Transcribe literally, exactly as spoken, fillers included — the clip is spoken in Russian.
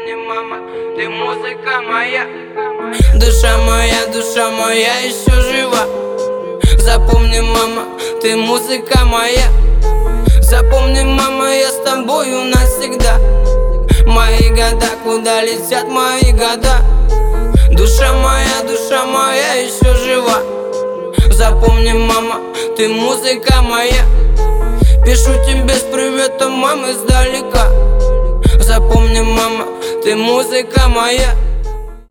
Запомни, мама, ты музыка моя. Душа моя, душа моя еще жива. Запомни, мама, ты музыка моя. Запомни, мама, я с тобою навсегда. Мои года, куда летят мои года. Душа моя, душа моя еще жива. Запомни, мама, ты музыка моя. Пишу тебе с приветом, мама, издалека. Запомни, мама, ты музыка моя.